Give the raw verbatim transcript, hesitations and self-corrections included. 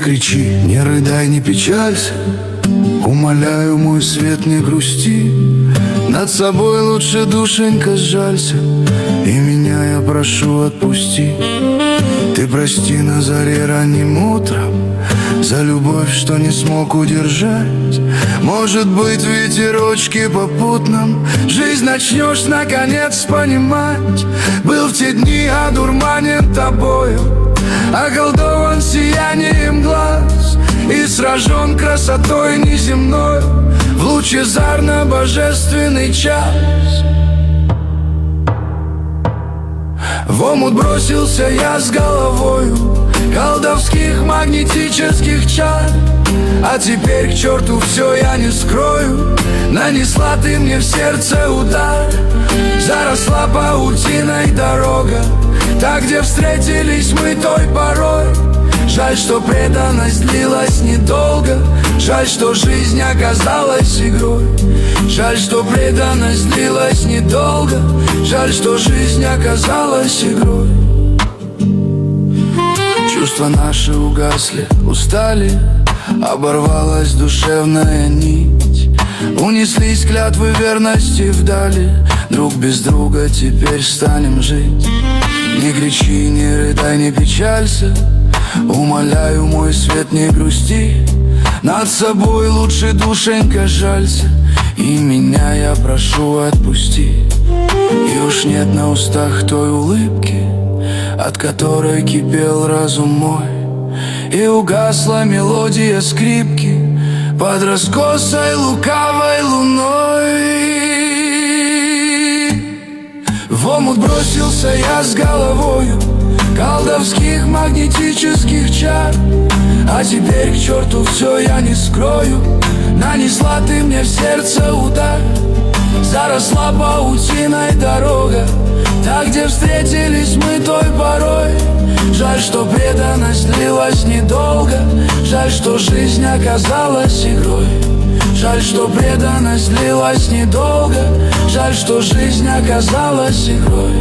кричи, не рыдай, не печалься, умоляю, мой свет, не грусти. Над собой лучше, душенька, сжалься, и меня я прошу, отпусти. Ты прости на заре ранним утром за любовь, что не смог удержать. Может быть, в ветерочке попутном жизнь начнешь наконец понимать. Был в те дни одурманен тобою, околдован сиянием глаз и сражен красотой неземной в лучезарно-божественный час. В омут бросился я с головою колдовских магнетических чар. А теперь к черту все я не скрою, нанесла ты мне в сердце удар. Заросла паутиной дорога, так, где встретились мы той порой. Жаль, что преданность длилась недолго, жаль, что жизнь оказалась игрой. Жаль, что преданность длилась недолго, жаль, что жизнь оказалась игрой. Чувства наши угасли, устали, оборвалась душевная нить. Унеслись клятвы верности вдали, друг без друга теперь станем жить. Не кричи, не рыдай, не печалься, умоляю, мой свет, не грусти. Над собой лучше, душенька, жалься, и меня я прошу, отпусти. И уж нет на устах той улыбки, от которой кипел разум мой, и угасла мелодия скрипки под раскосой лукавой луной. В омут бросился я с головою колдовских магнетических чар. А теперь к черту все я не скрою, нанесла ты мне в сердце удар. Заросла паутиной дорога, так, где встретились мы той порой. Жаль, что преданность длилась недолго, жаль, что жизнь оказалась игрой. Жаль, что преданность длилась недолго, жаль, что жизнь оказалась игрой.